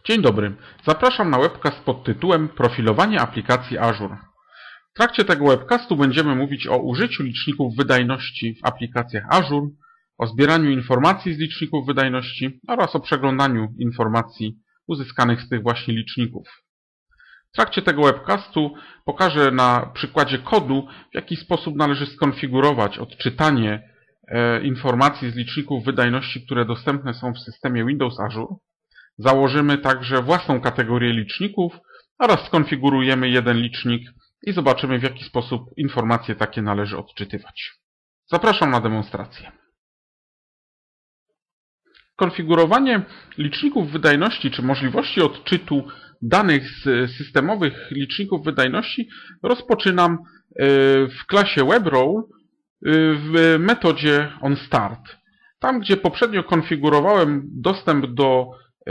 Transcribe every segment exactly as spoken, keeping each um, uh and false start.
Dzień dobry, zapraszam na webcast pod tytułem Profilowanie aplikacji Azure. W trakcie tego webcastu będziemy mówić o użyciu liczników wydajności w aplikacjach Azure, o zbieraniu informacji z liczników wydajności oraz o przeglądaniu informacji uzyskanych z tych właśnie liczników. W trakcie tego webcastu pokażę na przykładzie kodu, w jaki sposób należy skonfigurować odczytanie e, informacji z liczników wydajności, które dostępne są w systemie Windows Azure. Założymy także własną kategorię liczników oraz skonfigurujemy jeden licznik i zobaczymy, w jaki sposób informacje takie należy odczytywać. Zapraszam na demonstrację. Konfigurowanie liczników wydajności czy możliwości odczytu danych z systemowych liczników wydajności rozpoczynam w klasie WebRole w metodzie onStart. Tam, gdzie poprzednio konfigurowałem dostęp do,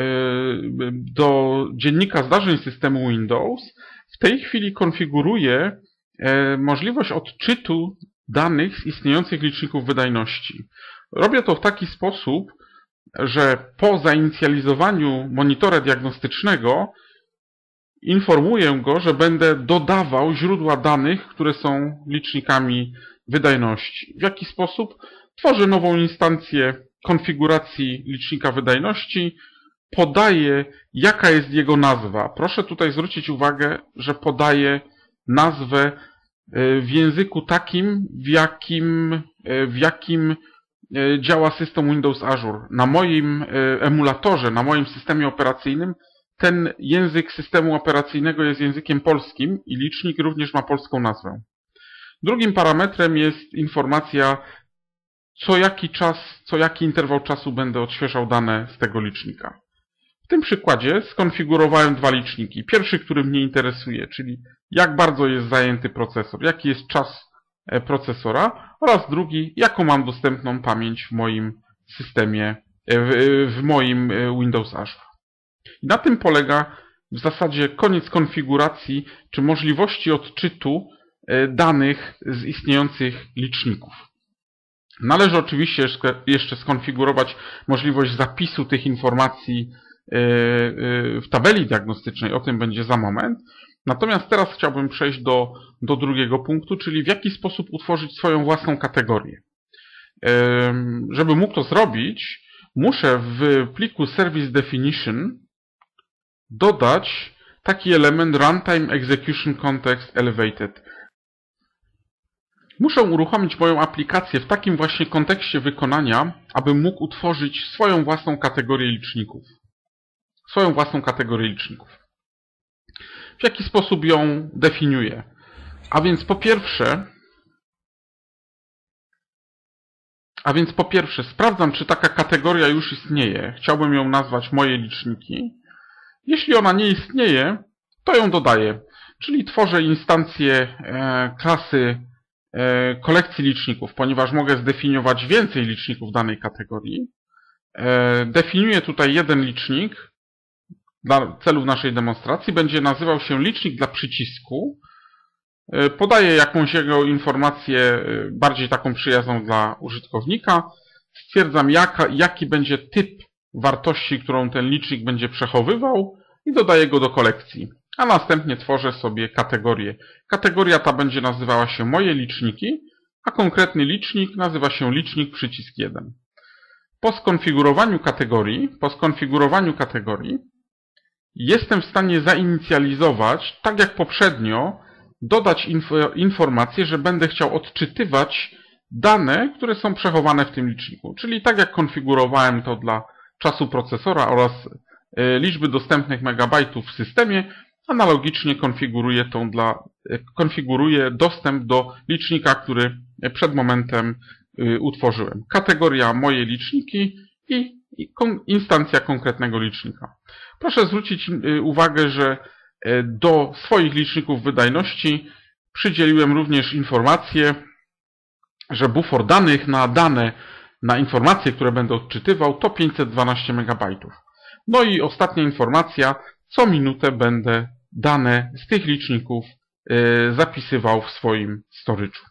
do dziennika zdarzeń systemu Windows, w tej chwili konfiguruję możliwość odczytu danych z istniejących liczników wydajności. Robię to w taki sposób, że po zainicjalizowaniu monitora diagnostycznego informuję go, że będę dodawał źródła danych, które są licznikami wydajności. W jaki sposób? Tworzę nową instancję konfiguracji licznika wydajności, podaję, jaka jest jego nazwa. Proszę tutaj zwrócić uwagę, że podaję nazwę w języku takim, w jakim, w jakim działa system Windows Azure. Na moim emulatorze, na moim systemie operacyjnym ten język systemu operacyjnego jest językiem polskim i licznik również ma polską nazwę. Drugim parametrem jest informacja, co jaki czas, co jaki interwał czasu będę odświeżał dane z tego licznika. W tym przykładzie skonfigurowałem dwa liczniki. Pierwszy, który mnie interesuje, czyli jak bardzo jest zajęty procesor, jaki jest czas procesora, oraz drugi, jaką mam dostępną pamięć w moim systemie, w, w moim Windows Azure. I na tym polega w zasadzie koniec konfiguracji czy możliwości odczytu danych z istniejących liczników. Należy oczywiście jeszcze skonfigurować możliwość zapisu tych informacji w tabeli diagnostycznej, o tym będzie za moment. Natomiast teraz chciałbym przejść do, do drugiego punktu, czyli w jaki sposób utworzyć swoją własną kategorię. Żeby mógł to zrobić, muszę w pliku Service Definition dodać taki element Runtime Execution Context Elevated. Muszę uruchomić moją aplikację w takim właśnie kontekście wykonania, abym mógł utworzyć swoją własną kategorię liczników. Swoją własną kategorię liczników. W jaki sposób ją definiuję? A więc po pierwsze, a więc po pierwsze sprawdzam, czy taka kategoria już istnieje. Chciałbym ją nazwać moje liczniki. Jeśli ona nie istnieje, to ją dodaję. Czyli tworzę instancję e, klasy e, kolekcji liczników, ponieważ mogę zdefiniować więcej liczników danej kategorii. E, definiuję tutaj jeden licznik. Dla celów naszej demonstracji będzie nazywał się licznik dla przycisku. Podaję jakąś jego informację bardziej taką przyjazną dla użytkownika. Stwierdzam, jaka, jaki będzie typ wartości, którą ten licznik będzie przechowywał i dodaję go do kolekcji. A następnie tworzę sobie kategorię. Kategoria ta będzie nazywała się moje liczniki, a konkretny licznik nazywa się licznik przycisk jeden. Po skonfigurowaniu kategorii, po skonfigurowaniu kategorii jestem w stanie zainicjalizować, tak jak poprzednio, dodać info, informację, że będę chciał odczytywać dane, które są przechowane w tym liczniku. Czyli tak jak konfigurowałem to dla czasu procesora oraz liczby dostępnych megabajtów w systemie, analogicznie konfiguruję, tą dla, konfiguruję dostęp do licznika, który przed momentem utworzyłem. Kategoria moje liczniki i instancja konkretnego licznika. Proszę zwrócić uwagę, że do swoich liczników wydajności przydzieliłem również informację, że bufor danych na dane, na informacje, które będę odczytywał, to pięćset dwanaście megabajtów. No i ostatnia informacja, co minutę będę dane z tych liczników zapisywał w swoim storage'u.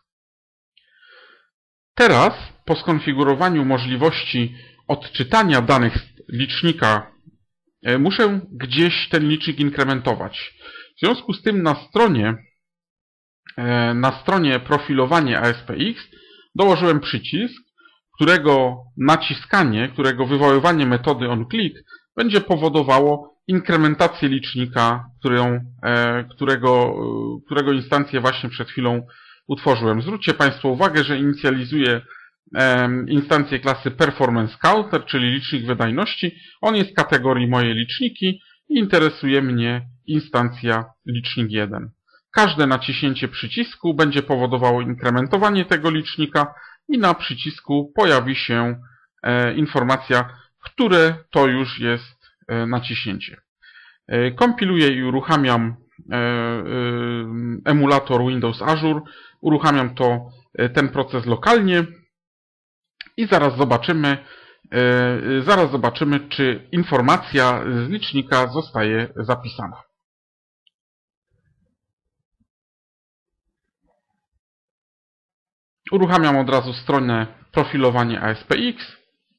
Teraz, po skonfigurowaniu możliwości odczytania danych z licznika muszę gdzieś ten licznik inkrementować. W związku z tym na stronie, na stronie profilowanie A S P X dołożyłem przycisk, którego naciskanie, którego wywoływanie metody onClick będzie powodowało inkrementację licznika, którą, którego, którego instancję właśnie przed chwilą utworzyłem. Zwróćcie Państwo uwagę, że inicjalizuję instancję klasy Performance Counter, czyli licznik wydajności. On jest kategorii moje liczniki i interesuje mnie instancja licznik jeden. Każde naciśnięcie przycisku będzie powodowało inkrementowanie tego licznika i na przycisku pojawi się informacja, które to już jest naciśnięcie. Kompiluję i uruchamiam emulator Windows Azure. Uruchamiam to, ten proces lokalnie i zaraz zobaczymy, zaraz zobaczymy, czy informacja z licznika zostaje zapisana. Uruchamiam od razu stronę profilowanie A S P X.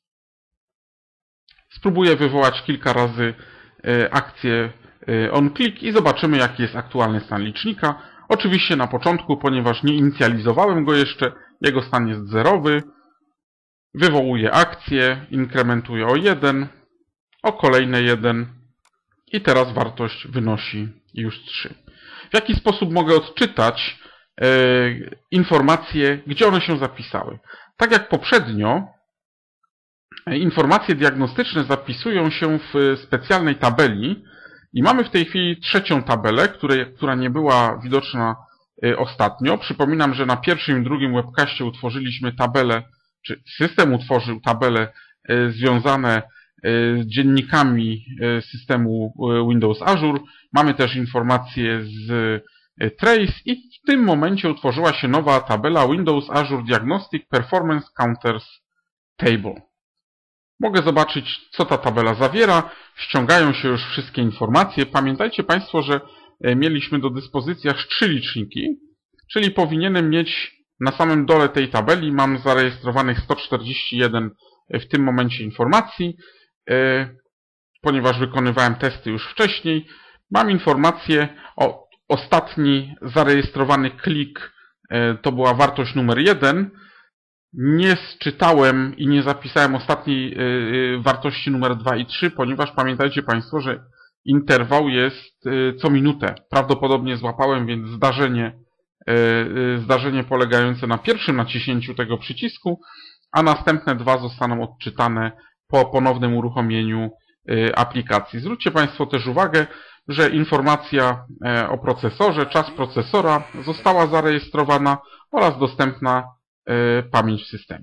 Spróbuję wywołać kilka razy akcję onClick i zobaczymy, jaki jest aktualny stan licznika. Oczywiście na początku, ponieważ nie inicjalizowałem go jeszcze, jego stan jest zerowy. Wywołuję akcję, inkrementuję o jeden, o kolejne jeden i teraz wartość wynosi już trzy. W jaki sposób mogę odczytać e, informacje, gdzie one się zapisały? Tak jak poprzednio, informacje diagnostyczne zapisują się w specjalnej tabeli i mamy w tej chwili trzecią tabelę, której, która nie była widoczna ostatnio. Przypominam, że na pierwszym i drugim webcaście utworzyliśmy tabelę, czy system utworzył tabele związane z dziennikami systemu Windows Azure. Mamy też informacje z Trace i w tym momencie utworzyła się nowa tabela Windows Azure Diagnostic Performance Counters Table. Mogę zobaczyć, co ta tabela zawiera. Ściągają się już wszystkie informacje. Pamiętajcie Państwo, że mieliśmy do dyspozycji aż trzy liczniki, czyli powinienem mieć na samym dole tej tabeli, mam zarejestrowanych sto czterdzieści jeden w tym momencie informacji, ponieważ wykonywałem testy już wcześniej. Mam informację o ostatni zarejestrowany klik, to była wartość numer jeden. Nie sczytałem i nie zapisałem ostatniej wartości numer dwa i trzy, ponieważ pamiętajcie Państwo, że interwał jest co minutę. Prawdopodobnie złapałem więc zdarzenie, zdarzenie polegające na pierwszym naciśnięciu tego przycisku, a następne dwa zostaną odczytane po ponownym uruchomieniu aplikacji. Zwróćcie Państwo też uwagę, że informacja o procesorze, czas procesora została zarejestrowana oraz dostępna pamięć w systemie.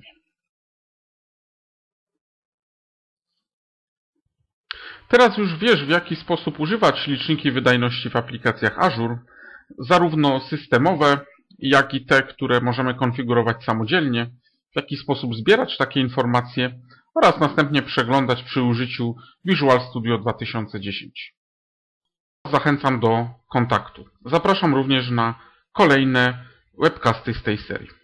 Teraz już wiesz, w jaki sposób używać liczniki wydajności w aplikacjach Azure, zarówno systemowe, jak i te, które możemy konfigurować samodzielnie, w jaki sposób zbierać takie informacje oraz następnie przeglądać przy użyciu Visual Studio dwa tysiące dziesięć. Zachęcam do kontaktu. Zapraszam również na kolejne webcasty z tej serii.